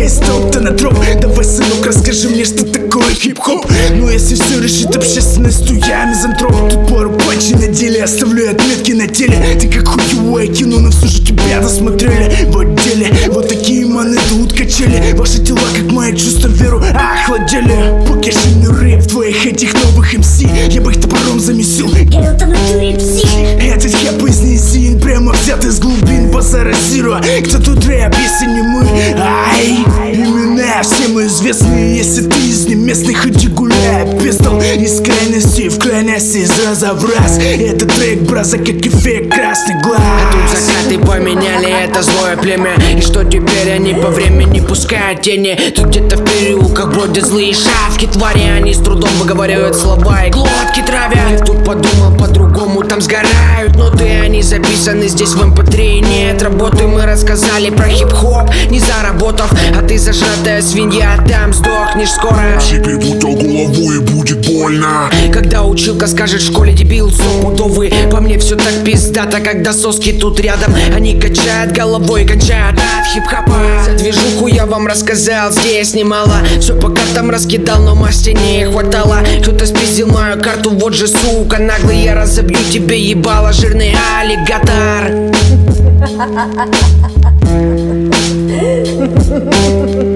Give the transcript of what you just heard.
из топ-то троп. Давай, сынок, расскажи мне, что такое хип-хоп. Ну если все решит общественность, то я мизантроп. Тут пару патчей на деле, оставляю отметки на теле. Ты как хуевое кино, но все же тебя досмотрели в отделе. Вот такие маны тут качели. Ваши тела, как мои чувства, веру охладели. Покешенный рэп в твоих этих новых МС. Я бы их топором замесил. Это в натуре псих. Этот хэп из низин, прямо взят из глубин базара зиро. Кто тут рэп, если не мы? Ай, имена всем известные. Если ты из неместных, иди гуляй. Пистол из крайности в крайность, из раза в раз. Это трек браза, как эффект красный глаз. А тут закаты поменяли это злое племя. И что теперь они по времени пускают тени. Тут где-то в переулках бродят злые шавки. Твари, они с трудом выговаривают слова и глотки травят. Тут подумал по-другому, там сгорают ноты. Они записаны здесь в MP3. Нет работы, мы рассказали про хип-хоп, не заработав. А ты зажатая свинья, там сдохнешь скоро. Все бегут о голову и будет больно. Когда училка скажет в школе дебил стопудовый. По мне все так пиздато, когда соски тут рядом. Они качают головой, кончают от хип-хопа. За движуху я вам рассказал, здесь немало. Все по картам раскидал, но масти не хватало. Кто-то спиздил мою карту, вот же сука наглый. Я разобью тебе ебало, жирный аллигатор.